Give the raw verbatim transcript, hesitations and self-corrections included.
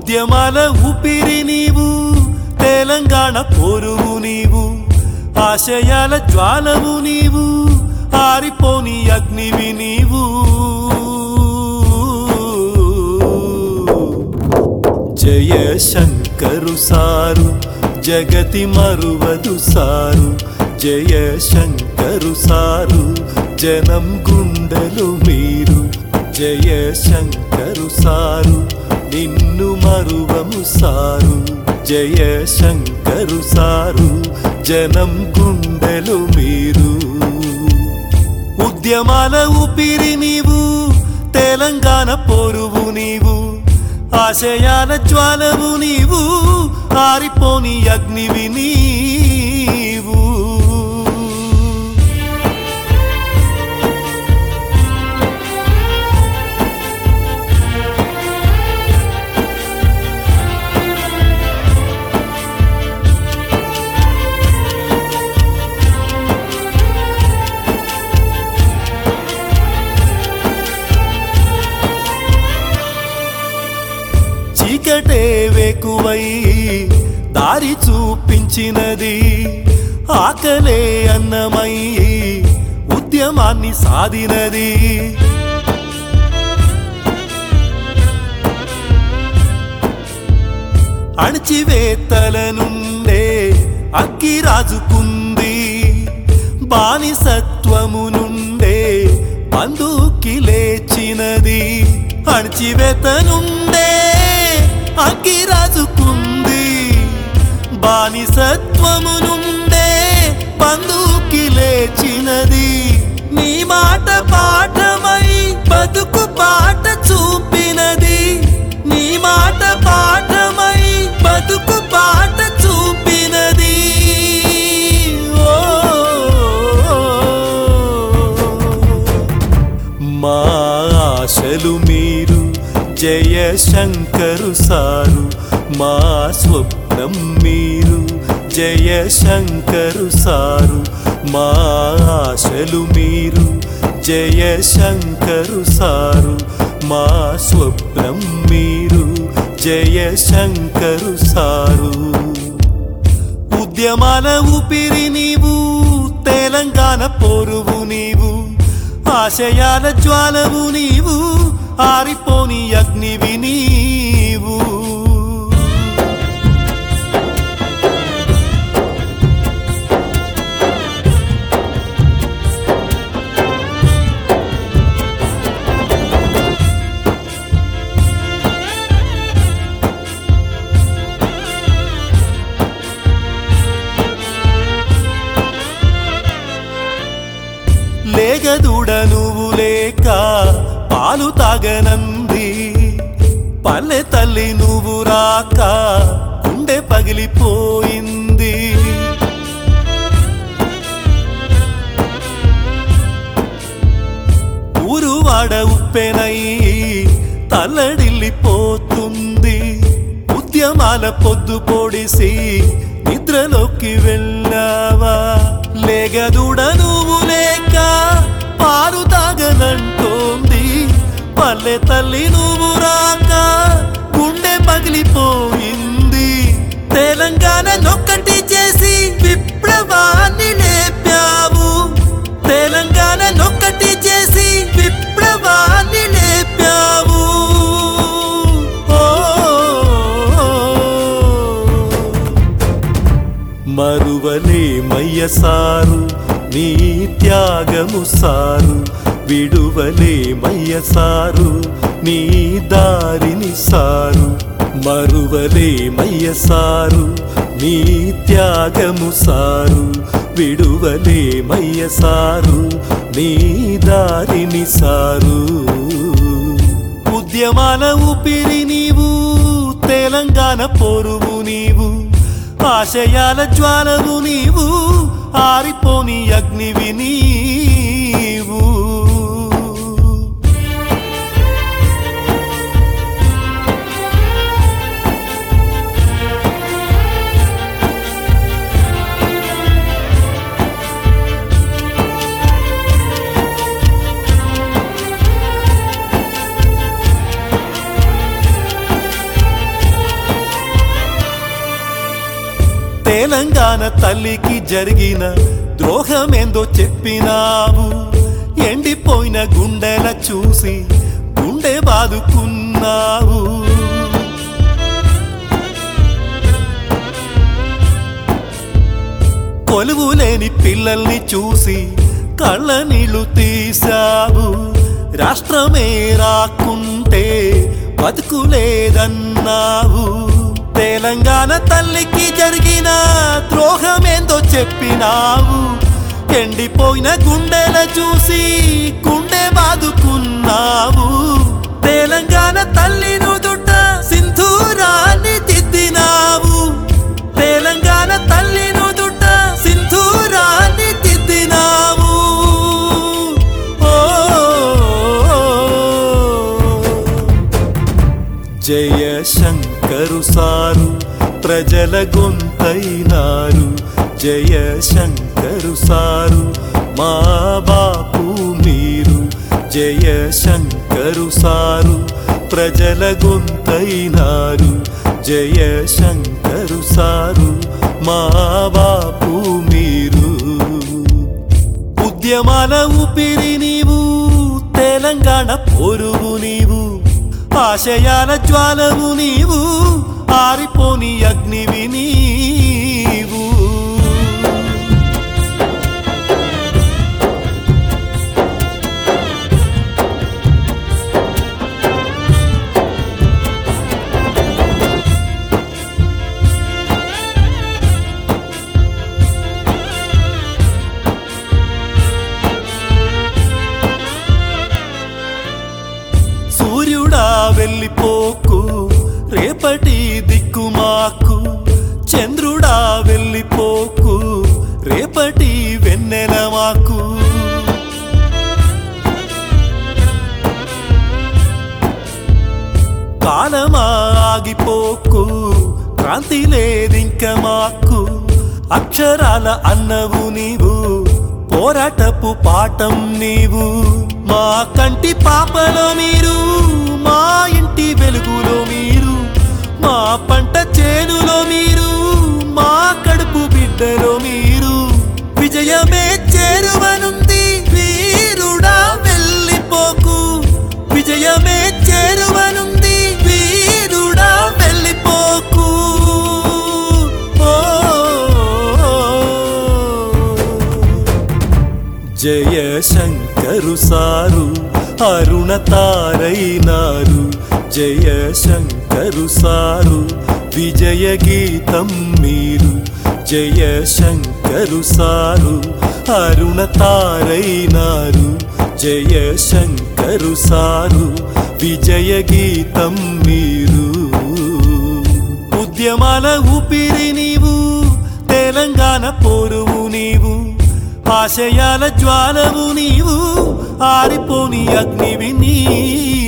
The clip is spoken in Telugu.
ఉద్యమాల ఊపిరి నీవు, తెలంగాణ పోరువు నీవు, ఆశయాల జ్వాలవు నీవు, ఆరిపోని అగ్నివి నీవు. జయ శంకరు సారు జగతి మరువదు సారు, జయ శంకరు సారు జనం గుండెలు మీరు, జయ శంకరు సారు నిన్ను మరువము సారు, జయ శంకరు సారు జనం గుండెలు మీరు. ఉద్యమాల ఊపిరి నీవు, తెలంగాణ పోరువు నీవు, ఆశయాల జ్వాలవు నీవు, ఆరిపోని అగ్నివి నీవు. చీకటే వేకువై దారి చూపించినది, ఆకలే అన్నమై ఉద్యమాన్ని సాధినది. అణచివేతల నుండే అగ్గి రాజుకుంది, బానిసత్వము నుండే బంధుకి లేచినది. అణచివేత నుండే అగ్గి రాజుకుంది, బానిసత్వము నుండే బంధుకి లేచినది. నీ మాట పాఠమై బతుకు పాట చూపినది, నీ మాట పాఠమై బతుకు పాట చూపినది. ఓ మా ఆశలు మీరు, జయ శంకరు సారు మా స్వప్నం మీరు, జయ శంకరు సారు మా ఆశలు మీరు, జయ శంకరు సారు మా స్వప్నం మీరు, జయ శంకరు సారు. ఉద్యమాల ఊపిరి నీవు, తెలంగాణ పోరువు నీవు, ఆశయాల జ్వాలవు నీవు, ఆరిపోని అగ్నివి నీవు. లేగదూడ నువ్వు లేక పాలు తాగనంది, పల్లె తల్లి నువ్వు రాక గుండె పగిలిపోయింది. ఊరువాడ ఉప్పెనై తల్లడిల్లిపోతుంది, ఉద్యమాల పొద్దు పొడిసి నిద్రలోకి వెళ్ళావా. లేగదూడ నువ్వు లేక పాలు తాగనంటోంది, పల్లె తల్లి నువ్వు రాక గుండె పగిలిపోయింది. తెలంగాణ నొక్కటి చేసి విప్లవాన్ని లేపావు, తెలంగాణ నొక్కటి చేసి విప్లవాన్ని లేపావు. మరువలే మయ్య సారు నీ త్యాగము సారు, విడువలే మయ్య సారు నీ దారిని సారు. మరువలే మయ్య సారు నీ త్యాగము సారు, విడువలే మయ్య సారు నీ దారిని సారు. ఉద్యమాల ఊపిరి నీవు, తెలంగాణ పోరువు నీవు, ఆశయాల జ్వాలవు నీవు, ఆరిపోని అగ్నివి నీవు. తెలంగాణ తల్లికి జరిగిన ద్రోహమేందో చెప్పినావు. ఎండిపోయిన గుండెల చూసి గుండె బాదుకున్నావు. కొలువులేని పిల్లల్ని చూసి కళ్ళ నీళ్లు తీశావు. రాష్ట్రమే రాకుంటే బతుకులేదన్నావు. తెలంగాణ తల్లికి జరిగిన ద్రోహమేందో చెప్పినావు. ఎండిపోయిన గుండెల చూసి గుండె బాదుకున్నావు. తెలంగాణ తల్లి నుదుట సింధూరాన్ని దిద్దినావు. తెలంగాణ తల్లి నుదుట సింధూరాన్ని దిద్దినావు. ఓ జయ శంకరు సారు ప్రజల గొంతైనారు. జయ శంకరు సారు మా బాపు మీరు. జయ శంకరు సారు ప్రజల గొంతైనారు. జయ శంకరు సారు మా బాపు మీరు. ఉద్యమాల ఊపిరి నీవు, తెలంగాణ పోరువు నీవు. ఆశయాల జ్వాలవు నీవు, ఆరిపోని అగ్నివి నీవు. సూర్యుడా వెళ్ళిపోకు రేపటి దిక్కు మాకు. చంద్రుడా వెళ్ళిపోకు రేపటి వెన్నెల మాకు. కాలమా ఆగిపోకు క్రాంతి లేదింక మాకు. అక్షరాల అన్నవు నీవు, పోరాటపు పాఠం నీవు. మా కంటి పాపలో మీరు, మా ఇంటి వెలుగులో మీరు. మా పంట చేనులో మీరు, మా కడుపు బిడ్డలో మీరు. విజయమే చేరువనుంది వీరుడా వెళ్ళిపోకు. విజయమే చేరువనుంది వీరుడా వెళ్ళిపోకు. ఓ జయ శంకరు సారు అరుణ తారైనారు. జయ శంకరు సారు విజయ గీతం మీరు. జయ శంకరు సారు అరుణ తారైనారు. జయ శంకరు సారు విజయ గీతం మీరు. ఉద్యమాల ఊపిరి నీవు, తెలంగాణ పోరువు నీవు. ఆశయాల జ్వాలవు నీవు, ఆరిపోని అగ్నివి నీవు.